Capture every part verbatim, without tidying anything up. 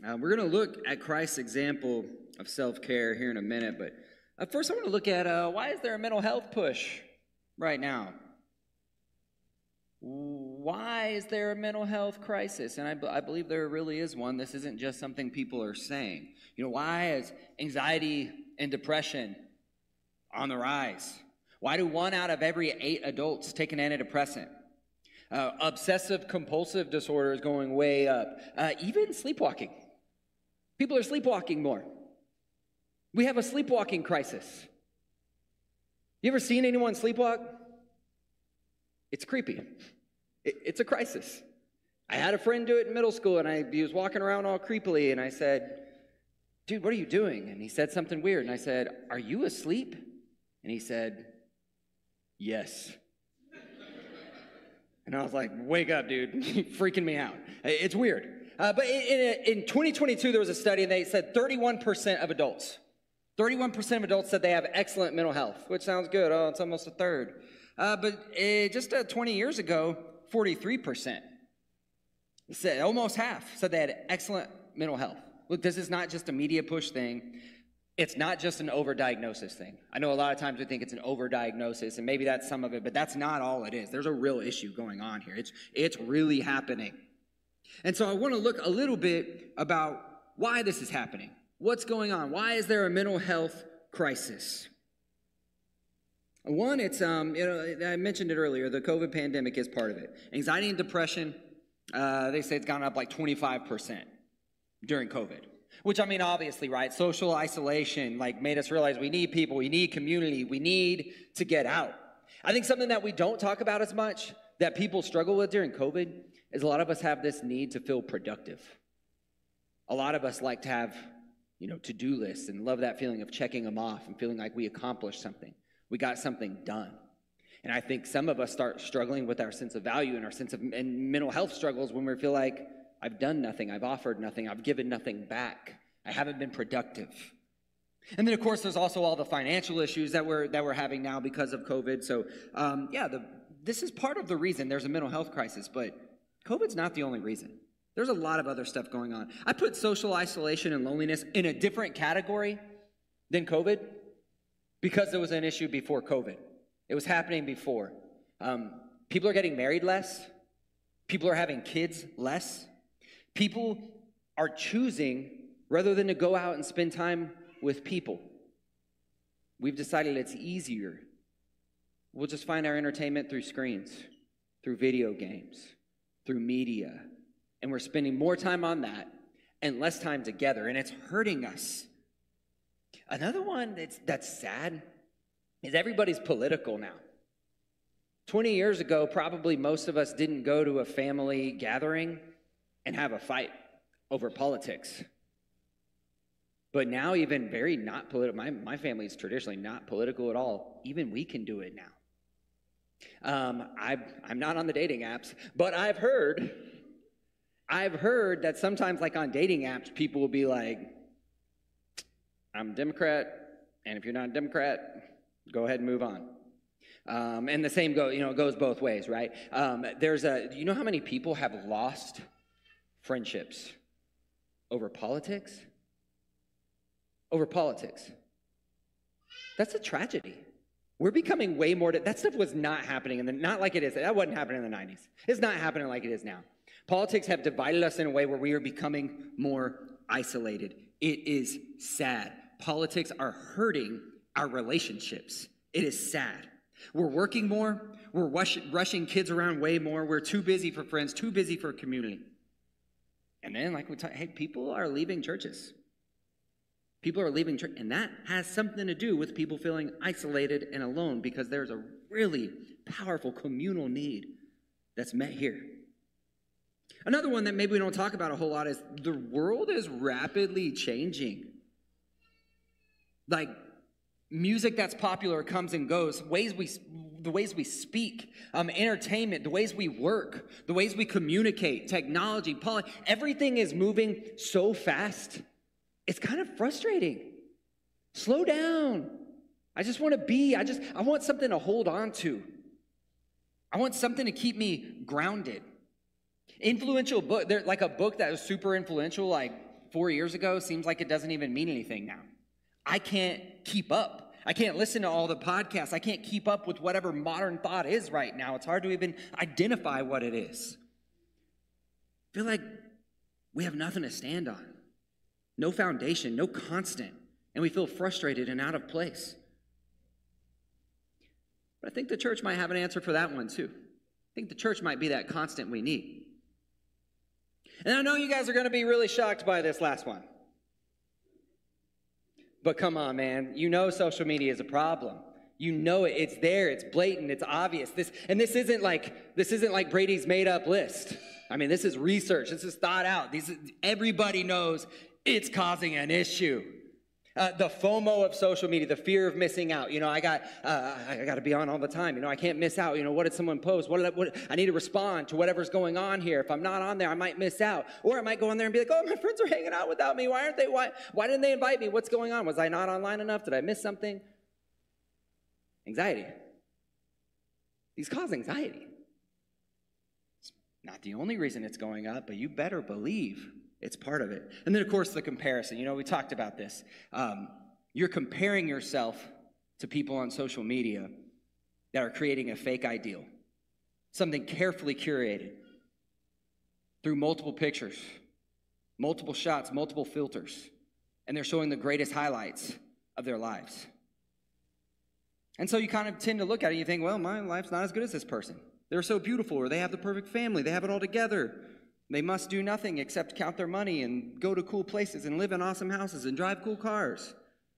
Uh, we're going to look at Christ's example of self-care here in a minute, but uh, first I want to look at uh, why is there a mental health push right now? Why is there a mental health crisis? And I, b- I believe there really is one. This isn't just something people are saying. You know, why is anxiety and depression on the rise? Why do one out of every eight adults take an antidepressant? Uh, obsessive compulsive disorder is going way up. Uh, even sleepwalking. People are sleepwalking more. We have a sleepwalking crisis. You ever seen anyone sleepwalk? It's creepy. It, it's a crisis. I had a friend do it in middle school, and I, he was walking around all creepily, and I said, dude, what are you doing? And he said something weird, and I said, are you asleep? And he said, yes. And I was like, wake up, dude. You're freaking me out. It's weird. Uh, but in, in, in twenty twenty-two, there was a study, and they said thirty-one percent of adults, thirty-one percent of adults said they have excellent mental health, which sounds good. Oh, it's almost a third. Uh, but uh, just uh, twenty years ago, forty-three percent, said, almost half, said they had excellent mental health. Look, this is not just a media push thing. It's not just an overdiagnosis thing. I know a lot of times we think it's an overdiagnosis, and maybe that's some of it, but that's not all it is. There's a real issue going on here. It's, it's really happening. And so I want to look a little bit about why this is happening. What's going on? Why is there a mental health crisis? One, it's, um, you know, I mentioned it earlier, the COVID pandemic is part of it. Anxiety and depression, uh, they say it's gone up like twenty-five percent during COVID. Which, I mean, obviously, right, social isolation, like, made us realize we need people, we need community, we need to get out. I think something that we don't talk about as much, that people struggle with during COVID, is a lot of us have this need to feel productive. A lot of us like to have, you know, to-do lists and love that feeling of checking them off and feeling like we accomplished something. We got something done. And I think some of us start struggling with our sense of value and our sense of and mental health struggles when we feel like, I've done nothing, I've offered nothing, I've given nothing back. I haven't been productive. And then, of course, there's also all the financial issues that we're that we're having now because of COVID. So, um, yeah, the, this is part of the reason there's a mental health crisis, but COVID's not the only reason. There's a lot of other stuff going on. I put social isolation and loneliness in a different category than COVID because it was an issue before COVID. It was happening before. Um, people are getting married less. People are having kids less. People are choosing, rather than to go out and spend time with people, we've decided it's easier. We'll just find our entertainment through screens, through video games, through media. And we're spending more time on that and less time together, and it's hurting us. Another one that's, that's sad is everybody's political now. twenty years ago, probably most of us didn't go to a family gathering and have a fight over politics. But now, even very not political, my, my family is traditionally not political at all. Even we can do it now. Um, I, I'm not on the dating apps, but I've heard, I've heard that sometimes, like on dating apps, people will be like, I'm a Democrat, and if you're not a Democrat, go ahead and move on. Um, and the same go, you know, it goes both ways, right? Um, there's a, you know how many people have lost friendships over politics? Over politics. That's a tragedy. We're becoming way more, that stuff was not happening, in the, not like it is, that wasn't happening in the nineties. It's not happening like it is now. Politics have divided us in a way where we are becoming more isolated. It is sad. Politics are hurting our relationships. It is sad. We're working more. We're rush, rushing kids around way more. We're too busy for friends, too busy for community. And then, like we talk, hey, people are leaving churches. People are leaving church, and that has something to do with people feeling isolated and alone because there's a really powerful communal need that's met here. Another one that maybe we don't talk about a whole lot is the world is rapidly changing. Like, music that's popular comes and goes, ways we, the ways we speak, um, entertainment, the ways we work, the ways we communicate, technology, poli- everything is moving so fast. It's kind of frustrating. Slow down. I just want to be, I just, I want something to hold on to. I want something to keep me grounded. Influential book, like a book that was super influential, like four years ago seems like it doesn't even mean anything now. I can't keep up. I can't listen to all the podcasts. I can't keep up with whatever modern thought is right now. It's hard to even identify what it is. I feel like we have nothing to stand on. No foundation, no constant. And we feel frustrated and out of place. But I think the church might have an answer for that one too. I think the church might be that constant we need. And I know you guys are going to be really shocked by this last one. But come on, man. You know social media is a problem. You know it. It's there. It's blatant. It's obvious. This and this isn't like this isn't like Brady's made-up list. I mean, this is research. This is thought out. These everybody knows it's causing an issue. Uh, the FOMO of social media, the fear of missing out. You know, I got uh, I got to be on all the time. You know, I can't miss out. You know, what did someone post? What did I, what, I need to respond to whatever's going on here. If I'm not on there, I might miss out. Or I might go on there and be like, oh, my friends are hanging out without me. Why aren't they? Why, why didn't they invite me? What's going on? Was I not online enough? Did I miss something? Anxiety. These cause anxiety. It's not the only reason it's going up, but you better believe it's part of it. And then, of course, the comparison. You know, we talked about this. Um, you're comparing yourself to people on social media that are creating a fake ideal, something carefully curated through multiple pictures, multiple shots, multiple filters, and they're showing the greatest highlights of their lives. And so you kind of tend to look at it and you think, well, my life's not as good as this person. They're so beautiful, or they have the perfect family. They have it all together. They must do nothing except count their money and go to cool places and live in awesome houses and drive cool cars.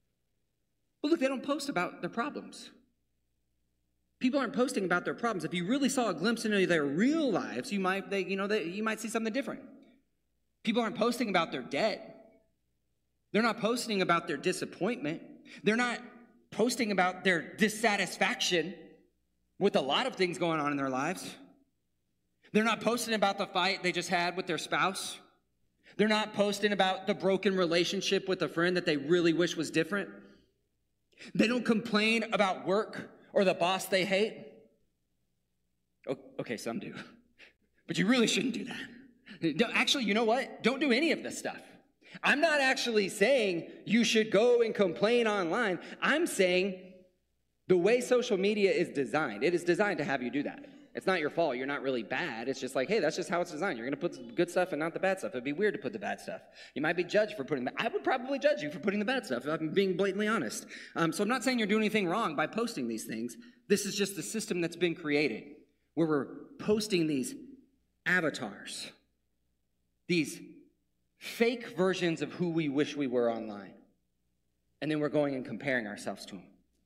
But look, they don't post about their problems. People aren't posting about their problems. If you really saw a glimpse into their real lives, you might, they, you know, they, you might see something different. People aren't posting about their debt. They're not posting about their disappointment. They're not posting about their dissatisfaction with a lot of things going on in their lives. They're not posting about the fight they just had with their spouse. They're not posting about the broken relationship with a friend that they really wish was different. They don't complain about work or the boss they hate. Okay, some do. But you really shouldn't do that. Actually, you know what? Don't do any of this stuff. I'm not actually saying you should go and complain online. I'm saying the way social media is designed, it is designed to have you do that. It's not your fault. You're not really bad. It's just like, hey, that's just how it's designed. You're going to put the good stuff and not the bad stuff. It'd be weird to put the bad stuff. You might be judged for putting the, I would probably judge you for putting the bad stuff, if I'm being blatantly honest. Um, so I'm not saying you're doing anything wrong by posting these things. This is just the system that's been created, where we're posting these avatars, these fake versions of who we wish we were online. And then we're going and comparing ourselves to them.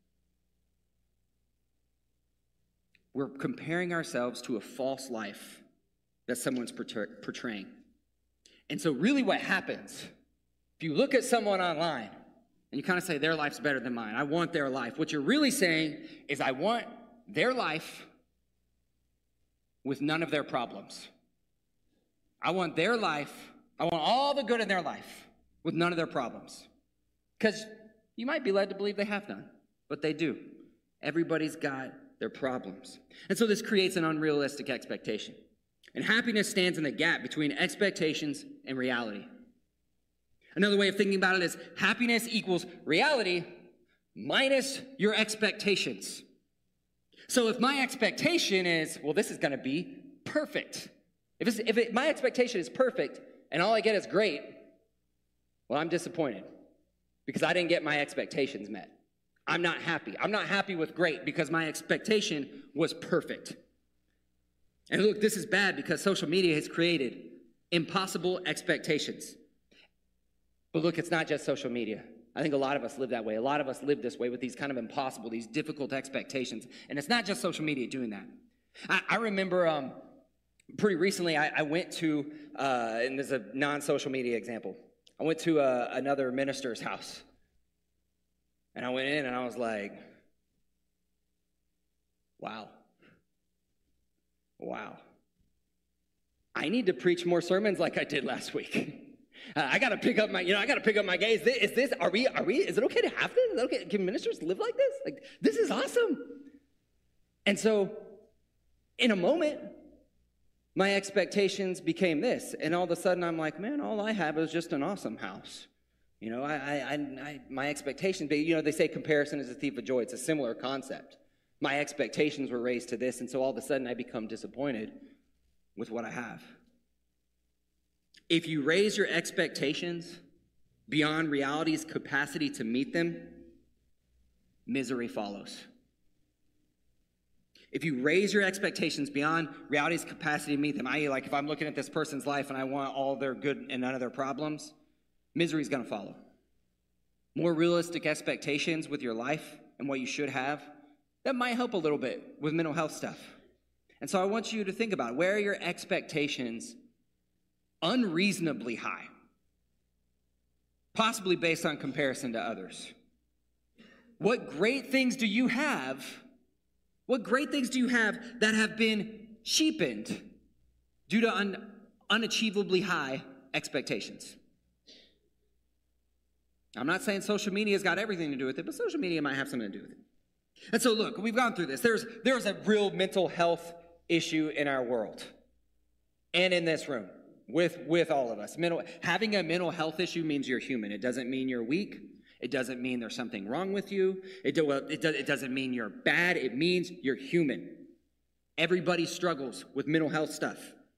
We're comparing ourselves to a false life that someone's portraying. And so really what happens, if you look at someone online and you kind of say, their life's better than mine, I want their life, what you're really saying is, I want their life with none of their problems. I want their life, I want all the good in their life with none of their problems. Because you might be led to believe they have none, but they do. Everybody's got their problems. And so this creates an unrealistic expectation. And happiness stands in the gap between expectations and reality. Another way of thinking about it is happiness equals reality minus your expectations. So if my expectation is, well, this is going to be perfect. If, it's, if it, my expectation is perfect and all I get is great, well, I'm disappointed because I didn't get my expectations met. I'm not happy. I'm not happy with great because my expectation was perfect. And look, this is bad because social media has created impossible expectations. But look, it's not just social media. I think a lot of us live that way. A lot of us live this way with these kind of impossible, these difficult expectations. And it's not just social media doing that. I, I remember um, pretty recently I, I went to, uh, and this is a non-social media example, I went to uh, another minister's house. And I went in and I was like, wow. Wow. I need to preach more sermons like I did last week. Uh, I got to pick up my, you know, I got to pick up my gaze. Is this, is this, are we, are we, is it okay to have this? Is it okay? Can ministers live like this? Like, this is awesome. And so, in a moment, my expectations became this. And all of a sudden I'm like, man, all I have is just an awesome house. You know, I, I, I, I my expectations, but you know, they say comparison is a thief of joy. It's a similar concept. My expectations were raised to this, and so all of a sudden I become disappointed with what I have. If you raise your expectations beyond reality's capacity to meet them, misery follows. If you raise your expectations beyond reality's capacity to meet them, that is, like if I'm looking at this person's life and I want all their good and none of their problems, misery is going to follow. More realistic expectations with your life and what you should have, that might help a little bit with mental health stuff. And so I want you to think about it. Where are your expectations unreasonably high? Possibly based on comparison to others. What great things do you have? What great things do you have that have been cheapened due to un- unachievably high expectations? I'm not saying social media's got everything to do with it, but social media might have something to do with it. And so look, we've gone through this. There's, there's a real mental health issue in our world and in this room with, with all of us. Mental, having a mental health issue means you're human. It doesn't mean you're weak. It doesn't mean there's something wrong with you. It, do, well, it, do, it doesn't mean you're bad. It means you're human. Everybody struggles with mental health stuff.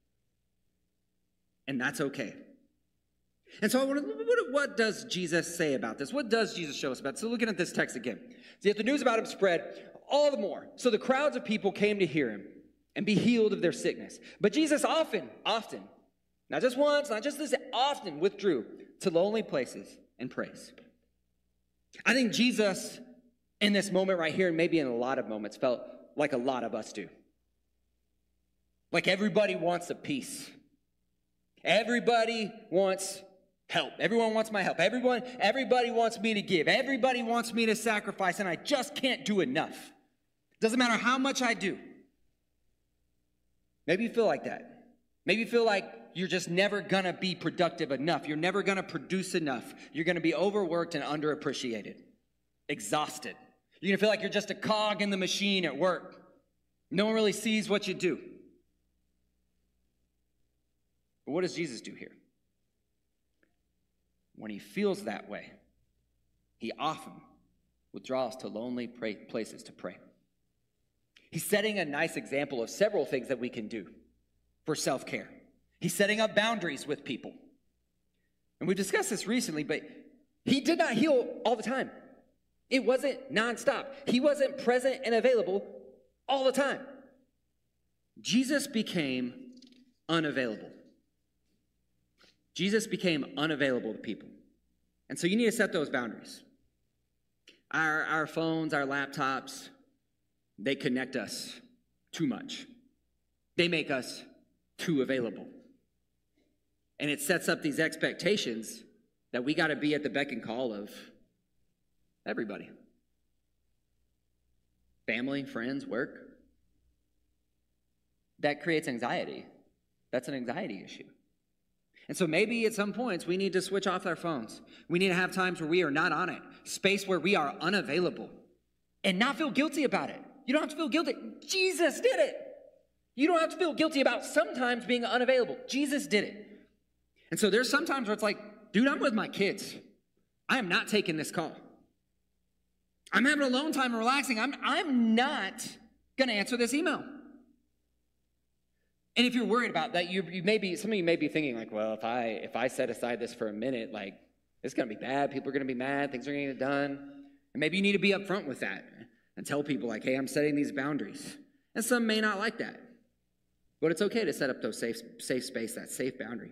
And that's okay. And so I want to, what, what does Jesus say about this? What does Jesus show us about this? So looking at this text again. See, if the news about him spread, all the more. So the crowds of people came to hear him and be healed of their sickness. But Jesus often, often, not just once, not just this, often withdrew to lonely places and prays. I think Jesus, in this moment right here, and maybe in a lot of moments, felt like a lot of us do. Like everybody wants a piece. Everybody wants help. Everyone wants my help. Everyone, everybody wants me to give. Everybody wants me to sacrifice, and I just can't do enough. Doesn't matter how much I do. Maybe you feel like that. Maybe you feel like you're just never going to be productive enough. You're never going to produce enough. You're going to be overworked and underappreciated, exhausted. You're going to feel like you're just a cog in the machine at work. No one really sees what you do. But what does Jesus do here? When he feels that way, he often withdraws to lonely pray- places to pray. He's setting a nice example of several things that we can do for self-care. He's setting up boundaries with people. And we discussed this recently, but he did not heal all the time. It wasn't nonstop. He wasn't present and available all the time. Jesus became unavailable. Jesus became unavailable to people. And so you need to set those boundaries. Our, our phones, our laptops, they connect us too much. They make us too available. And it sets up these expectations that we got to be at the beck and call of everybody. Family, friends, work. That creates anxiety. That's an anxiety issue. And so maybe at some points we need to switch off our phones. We need to have times where we are not on it. Space where we are unavailable. And not feel guilty about it. You don't have to feel guilty. Jesus did it. You don't have to feel guilty about sometimes being unavailable. Jesus did it. And so there's sometimes where it's like, dude, I'm with my kids. I am not taking this call. I'm having alone time and relaxing. I'm, I'm not going to answer this email. And if you're worried about that, you, you may be, some of you may be thinking like, well, if I if I set aside this for a minute, like, it's going to be bad. People are going to be mad. Things are going to get done. And maybe you need to be upfront with that and tell people like, hey, I'm setting these boundaries. And some may not like that. But it's okay to set up those safe, safe space, that safe boundary.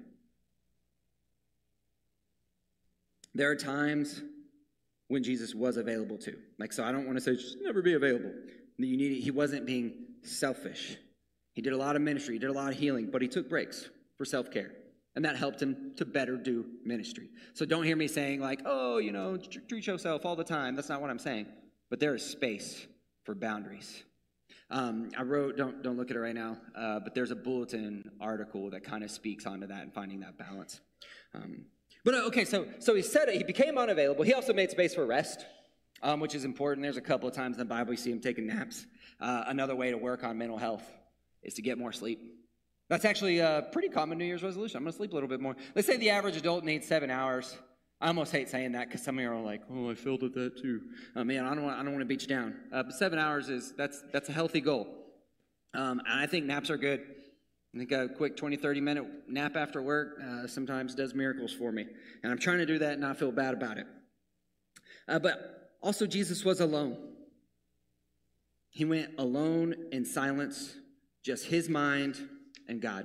There are times when Jesus was available too. Like, so I don't want to say just never be available. You need, he wasn't being selfish. He did a lot of ministry, he did a lot of healing, but he took breaks for self-care. And that helped him to better do ministry. So don't hear me saying like, oh, you know, treat yourself all the time. That's not what I'm saying. But there is space for boundaries. Um, I wrote, don't don't look at it right now, uh, but there's a bulletin article that kind of speaks onto that and finding that balance. Um, but okay, so so he said it. He became unavailable. He also made space for rest, um, which is important. There's a couple of times in the Bible you see him taking naps. Uh, another way to work on mental health is to get more sleep. That's actually a pretty common New Year's resolution. I'm going to sleep a little bit more. They say the average adult needs seven hours. I almost hate saying that because some of you are like, oh, I failed at that too. Uh, man, I don't want, I don't want to beat you down. Uh, but seven hours is, that's, that's a healthy goal. Um, and I think naps are good. I think a quick twenty, thirty minute nap after work uh, sometimes does miracles for me. And I'm trying to do that and not feel bad about it. Uh, but also Jesus was alone. He went alone in silence, just his mind and God.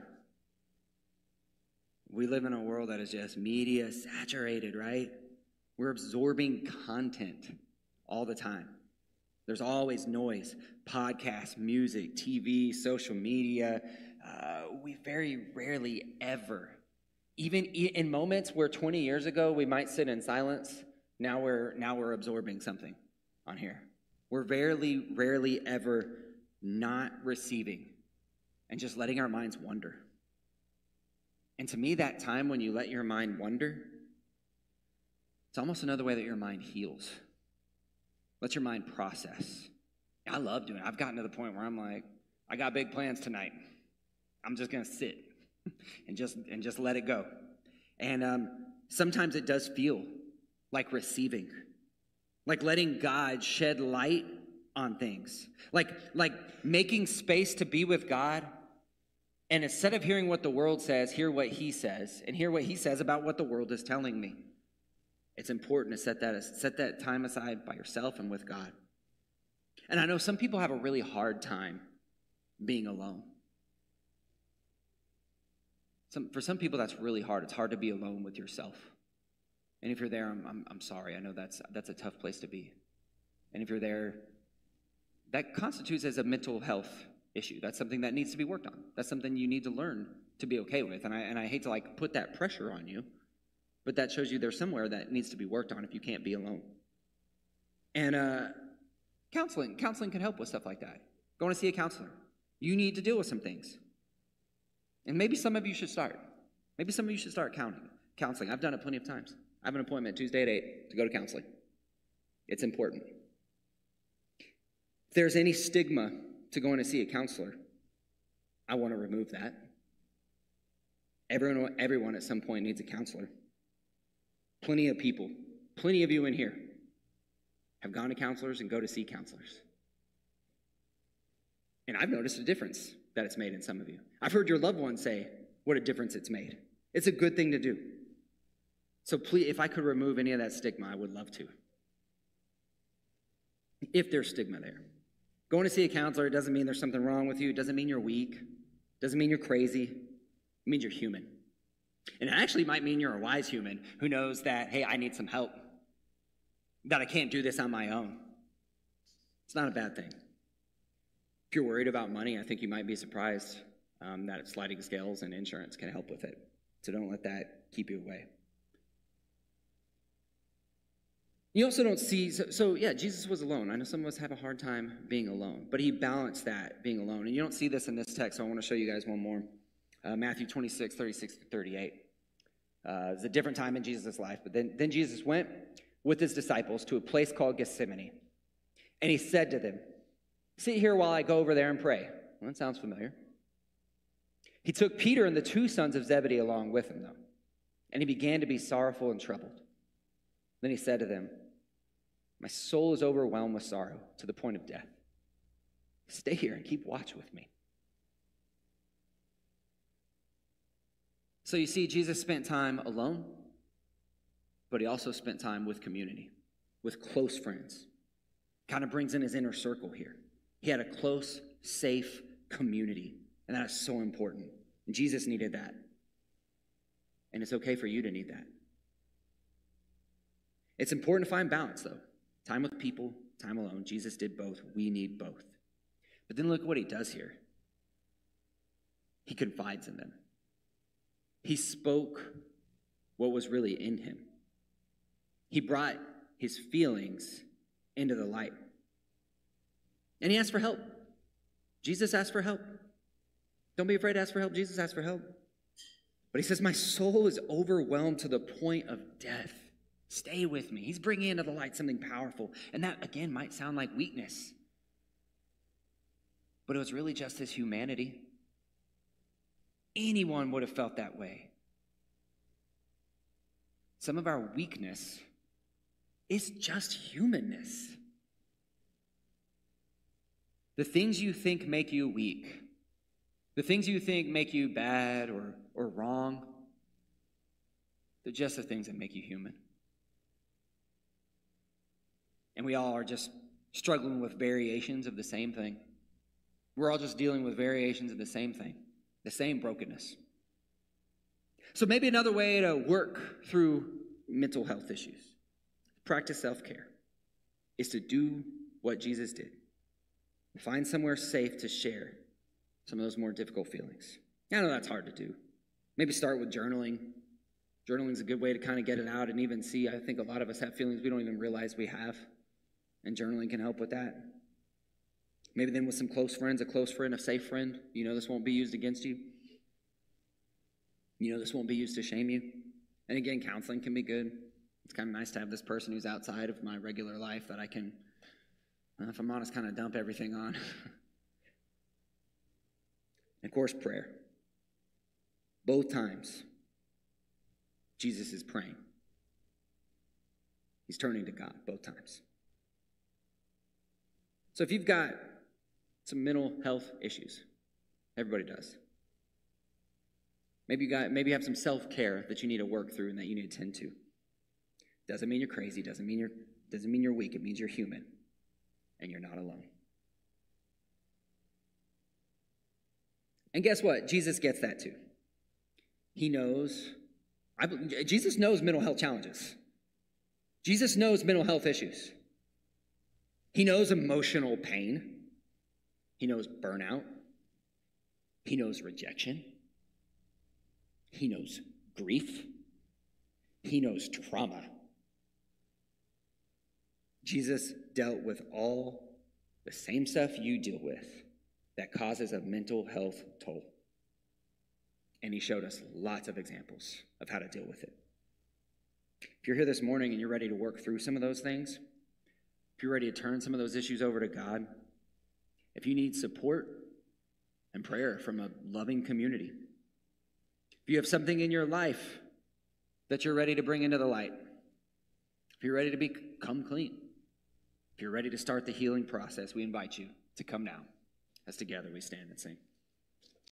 We live in a world that is just media saturated, right? We're absorbing content all the time. There's always noise, podcasts, music, T V, social media. Uh, we very rarely ever, even in moments where twenty years ago we might sit in silence, now we're now we're absorbing something on here. We're very rarely ever not receiving and just letting our minds wander. And to me, that time when you let your mind wander, it's almost another way that your mind heals. Let your mind process. I love doing it. I've gotten to the point where I'm like, I got big plans tonight. I'm just going to sit and just and just let it go. And um, sometimes it does feel like receiving, like letting God shed light on things, like like making space to be with God. And instead of hearing what the world says, hear what he says, and hear what he says about what the world is telling me. It's important to set that set that time aside by yourself and with God. And I know some people have a really hard time being alone. Some, for some people, that's really hard. It's hard to be alone with yourself. And if you're there, I'm, I'm, I'm sorry. I know that's, that's a tough place to be. And if you're there, that constitutes as a mental health issue. That's something that needs to be worked on. That's something you need to learn to be okay with. And I, and I hate to like put that pressure on you, but that shows you there's somewhere that needs to be worked on if you can't be alone. And uh, counseling. Counseling can help with stuff like that. Going to see a counselor. You need to deal with some things. And maybe some of you should start. Maybe some of you should start counting, counseling. I've done it plenty of times. I have an appointment Tuesday at eight to go to counseling. It's important. If there's any stigma to going to see a counselor, I want to remove that. Everyone, everyone at some point needs a counselor. Plenty of people, plenty of you in here have gone to counselors and go to see counselors. And I've noticed a difference that it's made in some of you. I've heard your loved ones say what a difference it's made. It's a good thing to do. So please, if I could remove any of that stigma, I would love to. If there's stigma there. Going to see a counselor doesn't mean there's something wrong with you. It doesn't mean you're weak. It doesn't mean you're crazy. It means you're human. And it actually might mean you're a wise human who knows that, hey, I need some help. That I can't do this on my own. It's not a bad thing. If you're worried about money, I think you might be surprised um, that sliding scales and insurance can help with it. So don't let that keep you away. You also don't see, so, so yeah, Jesus was alone. I know some of us have a hard time being alone, but he balanced that, being alone. And you don't see this in this text, so I want to show you guys one more. Uh, Matthew twenty-six, thirty-six to thirty-eight. Uh, it's a different time in Jesus' life, but then, then Jesus went with his disciples to a place called Gethsemane. And he said to them, sit here while I go over there and pray. Well, that sounds familiar. He took Peter and the two sons of Zebedee along with him, though, and he began to be sorrowful and troubled. Then he said to them, my soul is overwhelmed with sorrow to the point of death. Stay here and keep watch with me. So you see, Jesus spent time alone, but he also spent time with community, with close friends. Kind of brings in his inner circle here. He had a close, safe community, and that is so important. And Jesus needed that. And it's okay for you to need that. It's important to find balance, though. Time with people, time alone. Jesus did both. We need both. But then look at what he does here. He confides in them. He spoke what was really in him. He brought his feelings into the light. And he asked for help. Jesus asked for help. Don't be afraid to ask for help. Jesus asked for help. But he says, my soul is overwhelmed to the point of death. Stay with me. He's bringing into the light something powerful. And that, again, might sound like weakness. But it was really just his humanity. anyone would have felt that way. Some of our weakness is just humanness. The things you think make you weak, the things you think make you bad or, or wrong, they're just the things that make you human. And we all are just struggling with variations of the same thing. We're all just dealing with variations of the same thing, the same brokenness. So maybe another way to work through mental health issues, practice self-care, is to do what Jesus did. Find somewhere safe to share some of those more difficult feelings. I know that's hard to do. Maybe start with journaling. Journaling is a good way to kind of get it out and even see. I think a lot of us have feelings we don't even realize we have, and journaling can help with that. Maybe then with some close friends, a close friend, a safe friend. You know this won't be used against you. You know this won't be used to shame you. And again, counseling can be good. It's kind of nice to have this person who's outside of my regular life that I can, uh, if I'm honest, kind of dump everything on. And of course, prayer. Both times, Jesus is praying. He's turning to God both times. So if you've got some mental health issues, everybody does. Maybe you got maybe you have some self-care that you need to work through and that you need to tend to. Doesn't mean you're crazy, doesn't mean you're doesn't mean you're weak, it means you're human and you're not alone. And guess what? Jesus gets that too. He knows I, Jesus knows mental health challenges. Jesus knows mental health issues. He knows emotional pain. He knows burnout. He knows rejection. He knows grief. He knows trauma. Jesus dealt with all the same stuff you deal with that causes a mental health toll. And he showed us lots of examples of how to deal with it. If you're here this morning and you're ready to work through some of those things, if you're ready to turn some of those issues over to God, if you need support and prayer from a loving community, if you have something in your life that you're ready to bring into the light, if you're ready to become clean, if you're ready to start the healing process, we invite you to come now as together we stand and sing.